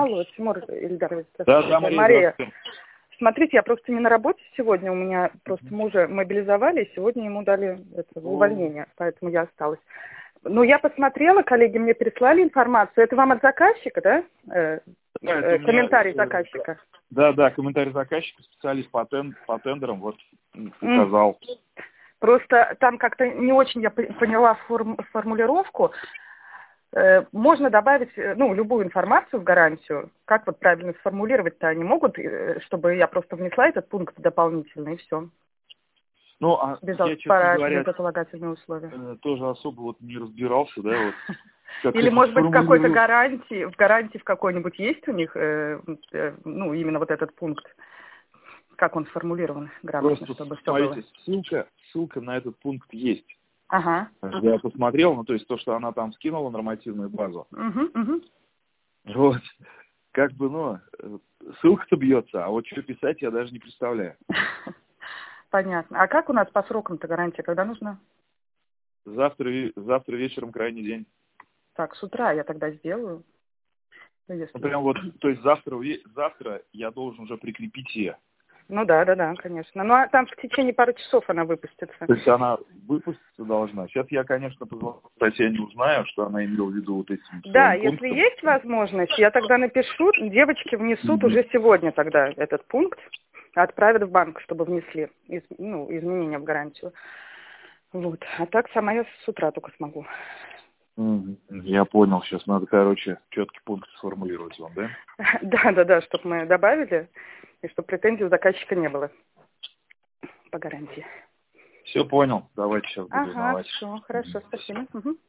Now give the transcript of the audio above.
Алло, Тимур Ильдарович, Да, здравствуйте. Мария. Смотрите, я просто не на работе сегодня, у меня просто мужа мобилизовали, и сегодня ему дали увольнение, поэтому я осталась. Ну, я посмотрела, коллеги мне прислали информацию. Это вам от заказчика, да? Комментарий заказчика. Да, комментарий заказчика, специалист по тендерам, вот указал. Просто там как-то не очень я поняла формулировку. Можно добавить, любую информацию в гарантию. Как вот правильно сформулировать-то они могут, чтобы я просто внесла этот пункт дополнительный, и все. Я, честно говоря, безотлагательные условия. Тоже особо вот не разбирался, да, вот. Или, может быть, в какой-то гарантии, в какой-нибудь есть у них, именно вот этот пункт, как он сформулирован грамотно, просто, чтобы смотрите, все было. ссылка на этот пункт есть. Ага. Я посмотрел, то есть то, что она там скинула нормативную базу. Вот, ссылка-то бьется, а вот что писать я даже не представляю. Понятно. А как у нас по срокам-то гарантия, когда нужна? Завтра вечером крайний день. Так, с утра я тогда сделаю. Прям вот, то есть завтра я должен уже прикрепить ее. Ну да, конечно. Ну, а там в течение пары часов она выпустится. То есть она выпуститься должна. Сейчас я, конечно, позвоню Татьяне, узнаю, что она имела в виду вот этим. Да, если есть возможность, я тогда напишу, девочки внесут уже сегодня тогда этот пункт, отправят в банк, чтобы внесли изменения в гарантию. Вот. А так сама я с утра только смогу. Я понял. Сейчас надо, четкий пункт сформулировать вам, да? Да, чтобы мы добавили, и чтобы претензий у заказчика не было по гарантии. Все понял. Давайте сейчас буду узнавать. Хорошо, спасибо.